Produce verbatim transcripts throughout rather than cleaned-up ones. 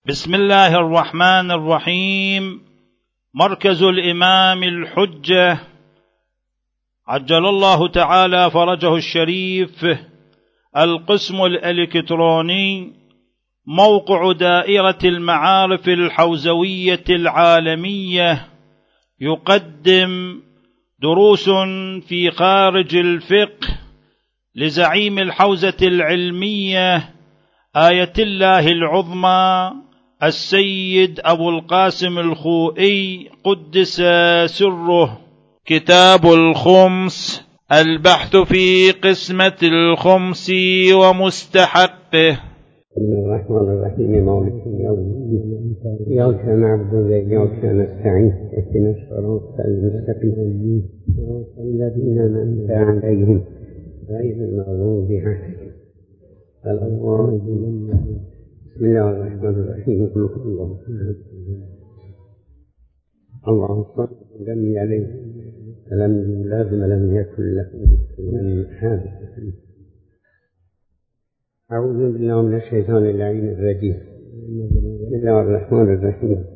بسم الله الرحمن الرحيم. مركز الإمام الحجة عجل الله تعالى فرجه الشريف، القسم الإلكتروني، موقع دائرة المعارف الحوزوية العالمية، يقدم دروس في خارج الفقه لزعيم الحوزة العلمية آية الله العظمى السيد أبو القاسم الخوئي قدس سره. كتاب الخمس، البحث في قسمة الخمس ومستحقه. بسم الله الرحمن الرحيم. مالك يوم الدين، إياك نعبد وإياك نستعين، اهدنا الصراط المستقيم صراط الذين أنعمت عليهم غير المغضوب عليهم ولا الضالين. بسم الله الرحمن الرحيم. قل هو الله أحد الله الصمد لم يلد ولم يولد ولم يكن له كفوا أحد. أعوذ بالله من الشيطان اللعين الرجيم. بسم الله الرحمن الرحيم.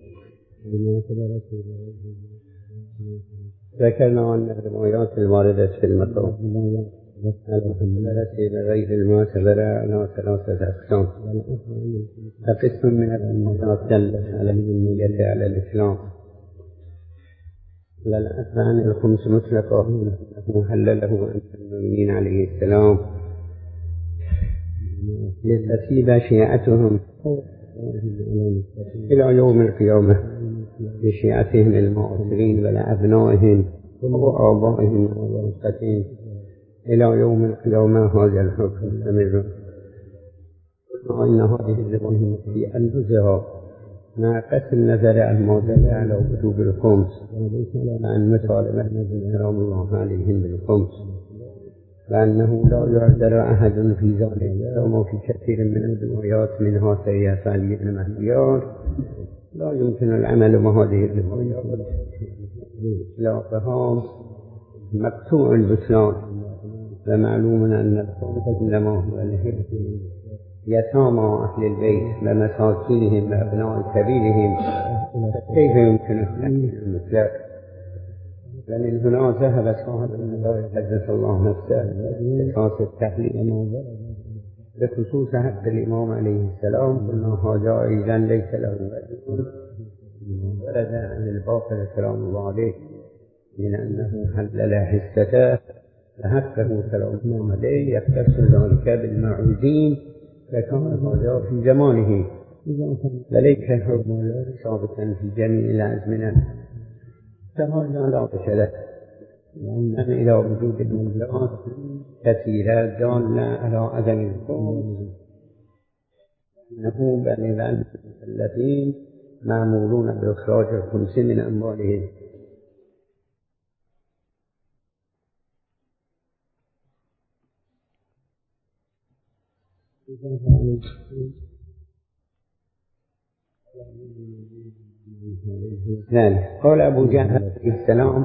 ذكرنا أن الروايات الواردة في المقام التي بغير المعتبرة على ثلاثة أقسام. فقسم من الروايات دلت على النية على الإسلام، لا الأثر عن الخمس مطلقا محلله أن المؤمنين عليه السلام لتسيب شيعتهم إلى يوم القيامة بشيعتهم المعاصرين ولأبنائهم وآبائهم وورثتهم إلى يوم القيامة. هذا الحكم مستمر، وإن هذه الرواية في أنفسها مع قصد النظر عن موضع على وجوب الخمس عن مطالبة سلام الله عليهم بالخمس، لأنه لا يعذر أحد في ذلك، وما في كثير من الروايات منها سيئة علي بن مهديار لا يمكن العمل مع هذه الروايات، لا فهم مقطوع البطلان. ومعلوم أن الخمس إنما هو لهم يتامى أهل البيت ومساكينهم وأبناء سبيلهم، كيف يمكن التحليل المطلق؟ ومن هنا ذهب صاحب النظر قدس الله نفسه لأساس التحليل بخصوص حق الإمام عليه السلام، قلنا هذا أيضا ليس له وجه ورد عن الباقر سلام الله عليه من أنه حلل حسته فحقه سلام الله عليه يختص ذلك بالمعوزين، فكان هذا في زمانه وليس حكم ثابتا في جميع الأزمنة، فهذا لا بشرة لأن إلى وجود الموجودات كثيرة دالة على عدم الخمس، إنه بل أن المكلفين مأمورون بإخراج الخمس من أموالهم. قال أبو جهل عليه السلام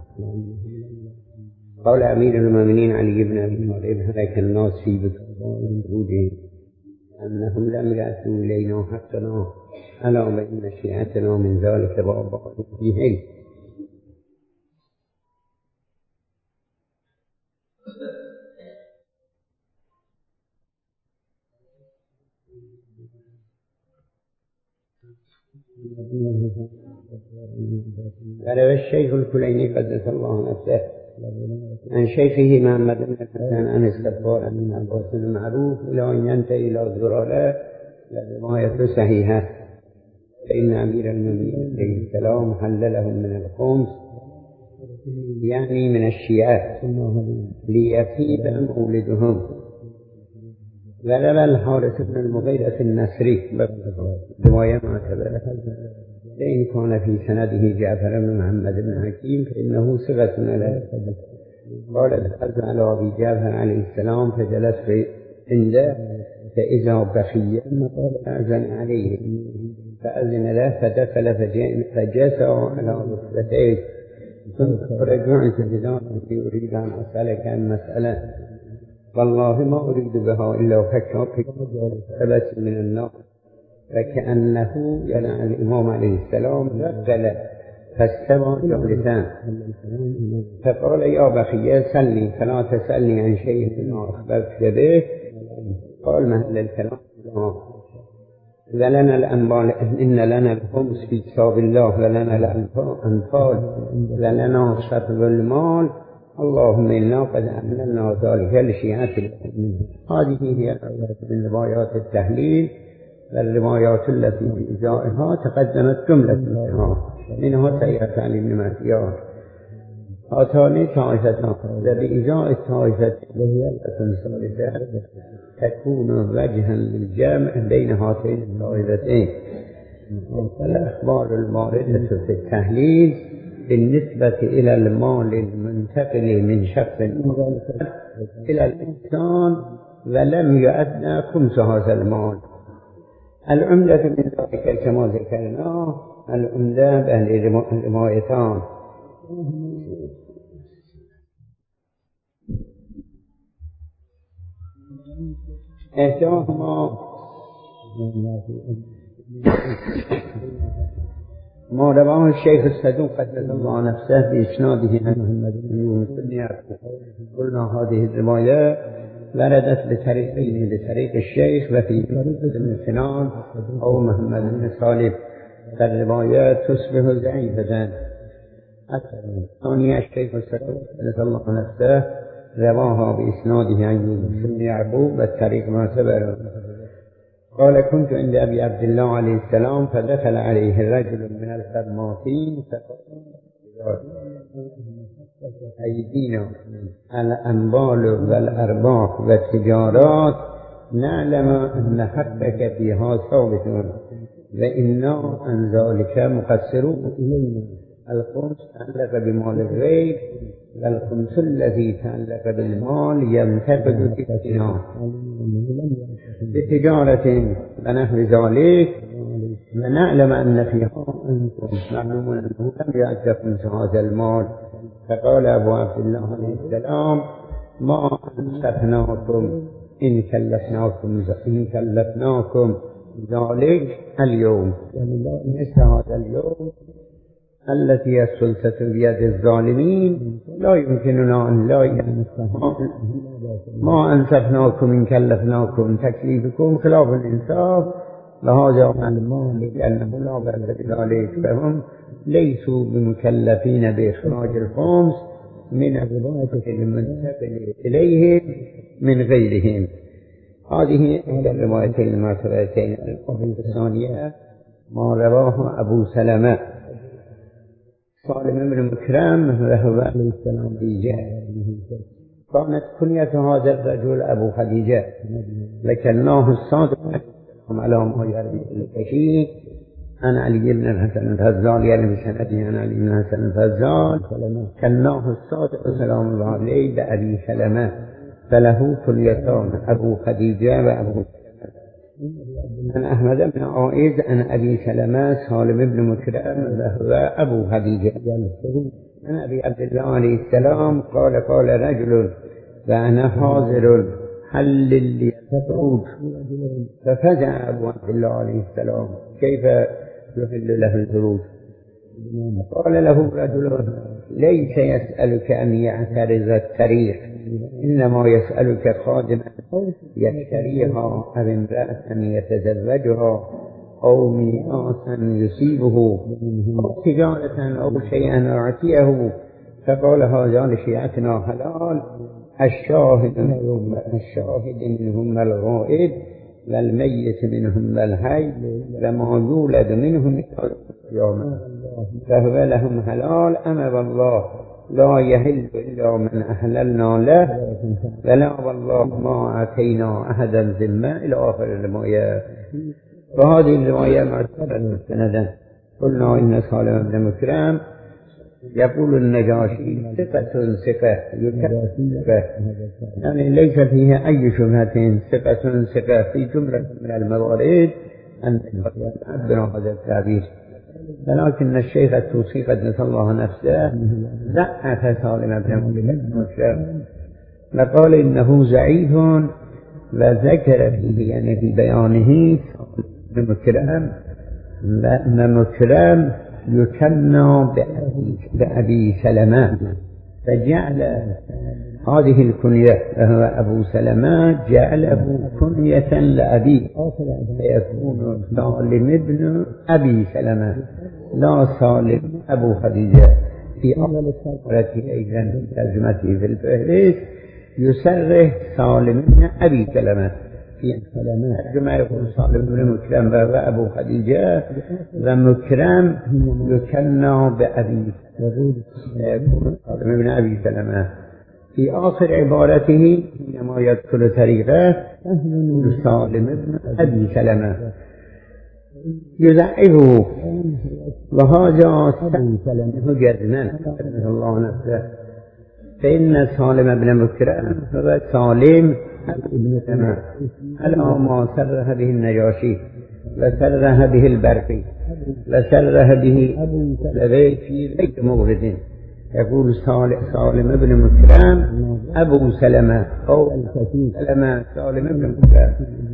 قال أمير المؤمنين علي بن أبي طالب هلك الناس في وجودهم أنهم لم يأتوا إلينا حقنا ألا وإن شيعتنا من ذلك وأبقوا فيه. وروى الشيخ الكليني قدس الله نفسه عن شيخه محمد بن حسن عن استغفار عن عباس المعروف إلى أن ينتهي إلى الزرارة لرواية صحيحة، فإن أمير المؤمنين عليه السلام حللهم من الخمس يعني من الشيعة ليفيد مولدهم. وروى الحارث بن المغيرة النصري رواية معتبرة، فإن كان في سنده جعفر بن محمد بن حكيم فإنه صغة على قال دخلت على أبي جعفر عليه السلام فجلست عنده فإذا بخيا فأذن عليه فأذن له فدخل فجلس على ركبتيه ثم رجعت بذلك أريد أن أسألك عن مسألة والله ما أريد بها إلا فكرة ثبت من النار وكأنه يعني الإمام عليه السلام نقل فاستوى جالسا فقال يا بخي سلني فلا تسألني عن شيء مما أخبرتك به. قال مهل الكلام ولنا الأنبال إن لنا الخمس في كتاب الله ولنا الأنفال ولنا شطر المال اللهم إنا قد أملنا ذلك لشيعة المؤمنين. هذه هي من روايات التهليل والروايات التي بإجائها تقدمت جملة منها منها سيئة عن ابن مسيار هاتان طائفتان وبإجاء الطائفة وهي الثالثة تكون وجها للجمع بين هاتين الطائفتين. الأخبار الواردة في التهليل بالنسبة إلى المال المنتقل من شخص إلى الإنسان ولم يؤدى خمس هذا المال. العمدة من ذلك كما ذكرنا العمدة بين الروايتان إحداهما ما رواه الشيخ الصدوق قدس الله نفسه بإسناده عن محمد بن يونس بن يعقوب. قلنا هذه الرواية وردت بطريقين بطريق الشيخ وفي طريق ابن سنان أو محمد بن صالح فالروايات تصبح ضعيفة. الثانية الشيخ الصدوق قدس الله نفسه رواها بإسناده عن يونس بن يعقوب والطريق ما سبق. قال كنت عند أبي عبد الله عليه السلام فدخل عليه رجل من الخدماتين فقال أيدينا الأنبال والأرباح والتجارات نعلم أن حقك فيها ثابت وإنا عن ذلك مقصرون. الخمس تعلق بمال الغير والخمس الذي تعلق بالمال ينتقد في التجارة بتجارة ونحو ذلك ونعلم أن فيها أنتم معلوم أنه لم يأتكم هذا المال. فقال أبو عبد الله عليه السلام ما أنصفناكم إن كلفناكم إن كلفناكم ذلك اليوم مثل هذا اليوم التي السلطة بيد الظالمين لا يمكننا أن لا ما أنصفناكم إن كلفناكم تكليفكم خلاف الإنصاف وهذا معلوم لأنه لا بأس بذلك فهم ليسوا بمكلفين بإخراج الخمس من الرواية المنتقل إليهم من غيرهم. هذه الروايتين المرتبتين. الثانية ما رواه أبو سلمة سالم بن مكرم وهو عليه السلام خديجة. كانت كنية هذا الرجل أبو خديجة لكناه الصادق على ما يروي الكشيف عن علي بن الحسن الفزال يعني بسنده عن علي بن الحسن الفزال كناه الصادق سلام الله عليه بأبي سلمة فله كنيتان أبو خديجة وأبو عن أحمد بن عائذ عن أبي سلمة سالم بن مكرم وهو أبو خديجة. عن أبي عبد الله عليه السلام قال قال رجل وأنا حاضر هل لي الخروج ففزع أبو عبد الله عليه السلام كيف يحل له الخروج؟ قال له رجل ليس يسألك أن يعترض الطريق إنما يسألك خادما يشتريها أو امرأة يتزوجها أو ميراثا يصيبه أو تجارة أو شيئا أعطيه. فقال هذا لشيعتنا حلال الشاهد منهم الشاهد منهم الغائب والميت منهم الحي وما يولد منهم القيامة فهو لهم حلال. أما والله لا يحل إلا من أحللنا له ولا والله ما أتينا أحدا ذمة إلى آخر الرواية. وهذه الرواية مرتبة سندا. قلنا إن سالم بن مكرم يقول النجاشي ثقة ثقة ثقة يعني ليس فيها أي شبهة ثقة ثقة في جملة من الموارد أن يعبر هذا التعبير. ولكن الشيخ الطوسي قدس الله نفسه ضعف سالم بن مكرم وقال إنه ضعيف وذكر فيه يعني في بيانه مكرم ومكرم يكنى بأبي سلمة، فجعل هذه الكنية وهو أبو سلمة جعله كنية لأبيه، فيكون سالم ابن أبي سلمة لا سالم أبو خديجة. في أول الترجمة أيضا في ترجمته في الفهرس يسره سالم ابن أبي سلمة، في ترجمة يقول سالم ابن مكرم وأبو خديجة، ومكرم يكنى بأبي يكون سالم ابن أبي سلمة. في آخر عبارته حينما يذكر طريقه سالم ابن أبي سلمة يضعفه، وهذا سلمه جزما رحمه الله نفسه، فإن سالم بن مكرم هو سالم ابن سلمة على ما سره به النجاشي وسره به البرقي وسره به لبي في غير مورد. يقول سالم ابن مكرم أبو سلمة أو سلمة سالم ابن مكرم.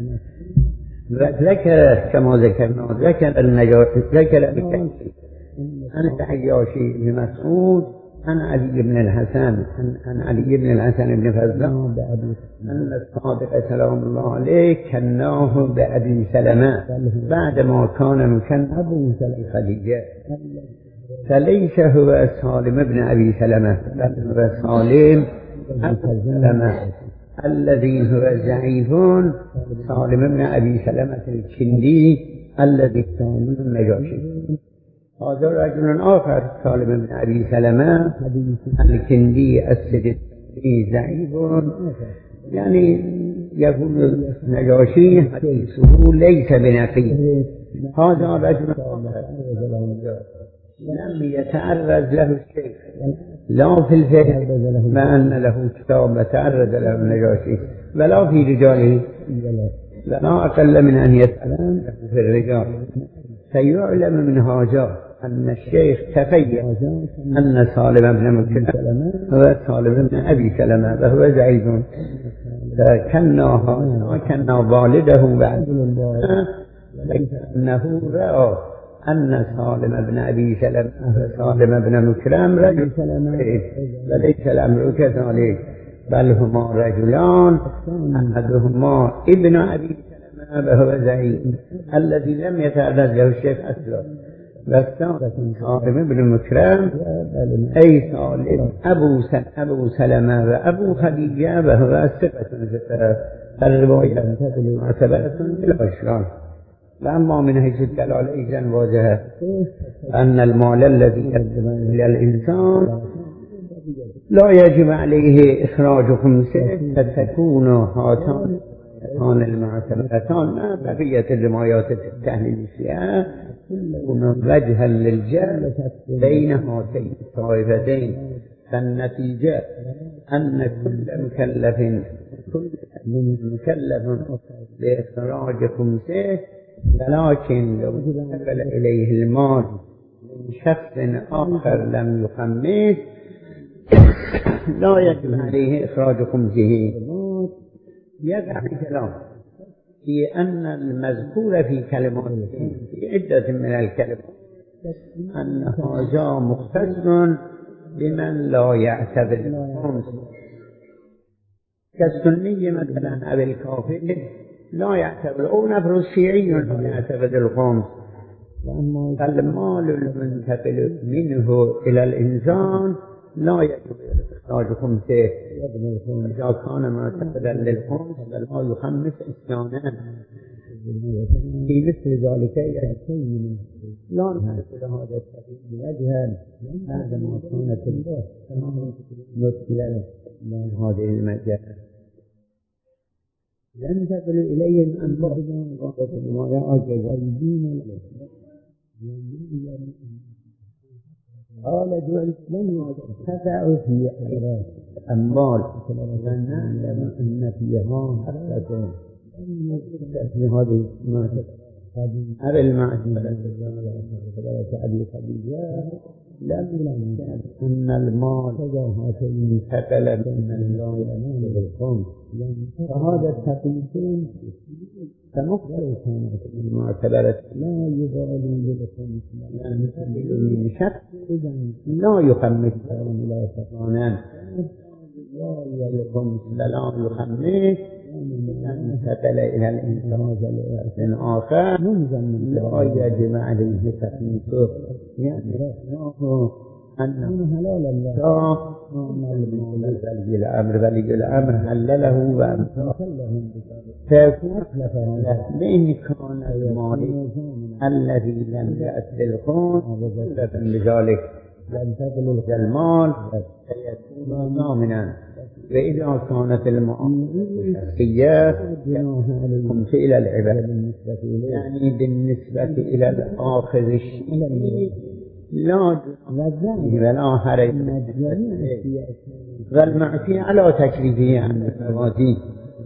ذكر كما ذكرنا ذكر النجاشي ذكر الكافي عن العياشي بن مسعود عن علي بن الحسن عن علي بن الحسن بن فزان أن الصادق سلام الله عليه كناه بأبي سلمة بعدما كان مكن أبو سلمة خديجة، فليس هو سالم ابن أبي سلمة بل هو سالم أبو سلمة الذي هو ضعيف، سالم ابن أبي سلمة الكندي الذي كان النجاشي. هذا رجل آخر سالم ابن أبي سلمة الكندي السجدي ضعيف، يعني يقول النجاشي حديثه ليس بنقي. هذا رجل آخر لم يتعرض له الشيخ لا في الفقه ما أن له كتاب تعرض له النجاشي ولا في رجاله ولا أقل من أن يسأل في الرجال. فيعلم من هذا أن الشيخ تفيأ أن سالم بن مكرم هو سالم بن أبي سلمة وهو ضعيف، فكنا كنا والده بعد أنه رأى أن سالم بن أبي سلمة سالم بن مكرم رجل وليس الأمر كذلك، بل هما رجلان أحدهما ابن أبي سلمة وهو ضعيف الذي لم يتعرض له الشيخ أصلا، والثاني سالم بن مكرم أي سالم أبو أبو سلمة وأبو خديجة وهو ثقة الرواية معتبرة بالأشراف. وأما من حيث الدلالة إذن واضح أن المال الذي يقدم إلى الإنسان لا يجب عليه إخراج خمسه، فتكون هاتان هاتان المعتبرتان مع بقية الروايات التحليلية وجها للجمع بين هاتين الطائفتين. فالنتيجة أن كل مكلف كل مكلف بإخراج خمسه، ولكن لو نقل إليه المال من شخص آخر لم يخمس لا يجب عليه إخراج خمسه. يقع الكلام في أن المذكور في كلمات في عدة من الكلمات أن هذا مختص بمن لا يعتبر الخمس، كالسني مثلا أو الكافر لا يعتبر، أو نفر الشيعي لا يعتبر الخمس. فالمال المنتقل منه إلى الإنسان لا يجب إخراج خمسه إذا كان معتقدا للخمس فلا يخمس إسيانا. في مثل ذلك يجب لا نحصل هذا التفريق وجها بعدما كانت مثل من هذه المجال ينتقل إليهم أنباء ما يعجز الدين. قال جعل لن يتبع في أموال ونعلم أن فيها حقة في هذه المعتقد. هذا المعتقد أبي خديجة لم يمكن أن المال انتقل من الله إلى الخمس، فهذا التقييد فمقبل كانت المعتبرة لا يبالي بالخمس من شخص لا يخمس ولا شطانا لا الخمس لا يخمس انتقل إلى الإنسان لإرث آخر لا يجب عليه تخميسه يعني أنه حلال الله ولي الأمر ولي الأمر حلله وأمره فيكون بإن كان المال الذي لم يأتي الخون بذلك ينتقل المال فيكون ضامنا وإذا كانت المعاملة خمس إلى العباد يعني بالنسبة إلى الآخذ الشيء لا ولا حرج والمعفي على تكليفه عن الفواتين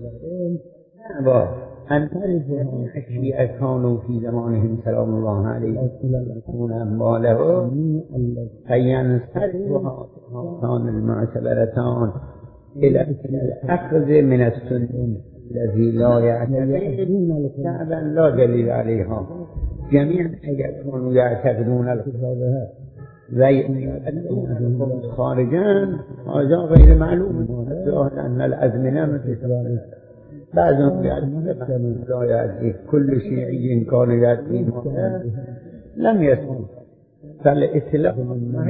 أن تعرفوا أشياء كانوا في زمانهم سلام الله عليه يكون أمواله فينصرف هاتان المعتبرتان إلى الأخذ من السنة الذي لا يعتقد كعبا لا دليل عليها جميعا يكونوا يعتقدون الكتابها ويؤدون خارجا هذا غير معلوم الظاهر أن الأزمنة مثل بعضهم يعتقد لا يعتقد كل شيعي كان يعتقد لم يسمع فالإسلام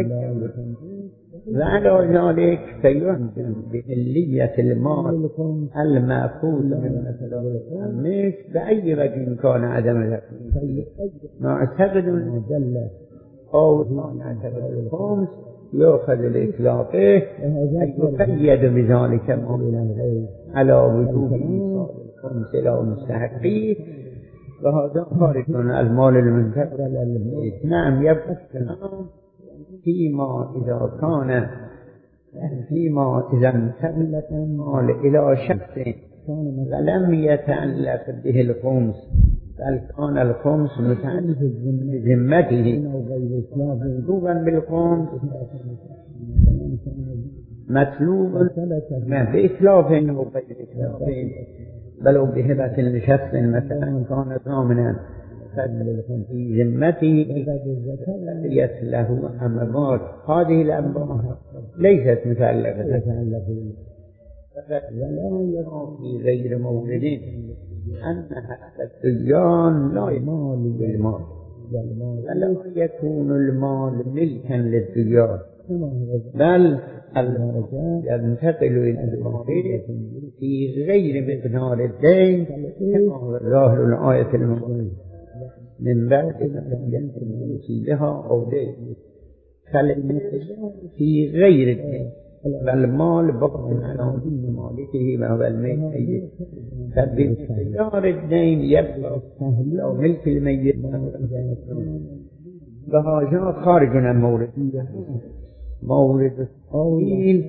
وعلى ذلك فيحكم بإلية المال المأخوذ من الخميس بأي وجه كان عدم الخميس معتقد أو يعتقد الخمس يؤخذ لإطلاقه يقيد بذلك على وجوب إيصال الخمس إلى مستحقيه وهذا خارج من المال المنتقل للميت. نعم يبقى الكلام فيما إذا كان فيما إذا انتقل المال إلى شخص ولم يتعلق به الخمس بل كان الخمس متعلق بذمته مطلوبا بالخمس مطلوبا بإتلاف أو غير إتلاف بل بهبة لشخص مثلا كان ضامنا في ذمته بقيت له أموال هذه الأموال ليست متعلقة ولا يرى في غير مورد أن هذا الديان لا يمال بالمال ولا يكون المال ملكا للديان بل ينتقل إلى المال في غير مقدار الدين كما هو ظاهر الآية المباركة من بعد أن ينتهي فيها أو دين فالمقدار في غير الدين والمال بقى على مالكه وهو الميت فبمقدار الدين يبقى أو ملك الميت فهذا خارج عن مورد مورد الدين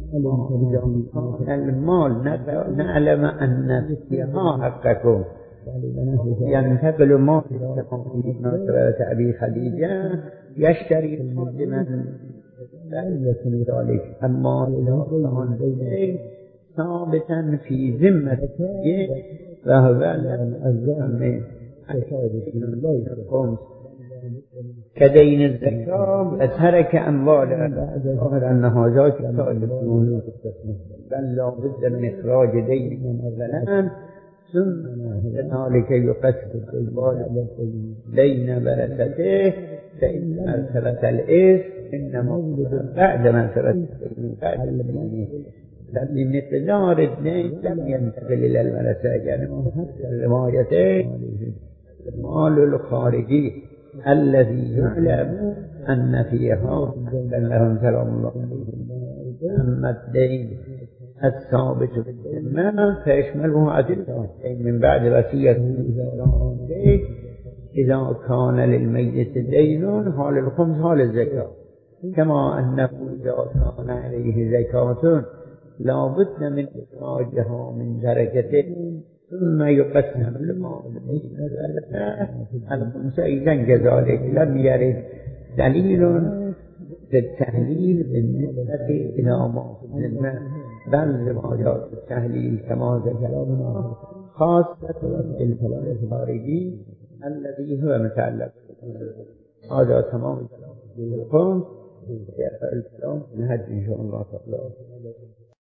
المال نعلم أن فيها حقكم ينتقل مال كما أبي خديجة يشتري من ذلك أما إذا كان ثابتا في ذمة فهو الذي كدين الزكاة وترك أمواله ظاهر أن هذا كتاب بل لا بد من إخراج دين مثلا ثم ذلك يقسم الأموال بين ورثته فإن مرتبة الإرث إنما بعد مرتبة الدين فبمقدار الدين لم ينتقل إلى الورثة يعني الروايتين المال الخارجي الذي يعلم أن فيها لهم سلام الله أما الدين الثابت بالذمة فيشمله عدل من بعد وصية إذا كان للميت دين حال الخمس حال الزكاة كما أنه إذا كان عليه زكاة لا بد من إخراجها من درجته ثم يقسم المال الخمس إذا كذلك لم يرد دليل في التهليل بالنسبة إلى ما في الذمة بل روايات التهليل كما ذكرنا خاصة الكلام الخارجي الذي هو متعلق. هذا تمام الكلام. يرفع الكلام نهج إن شاء الله تعالى.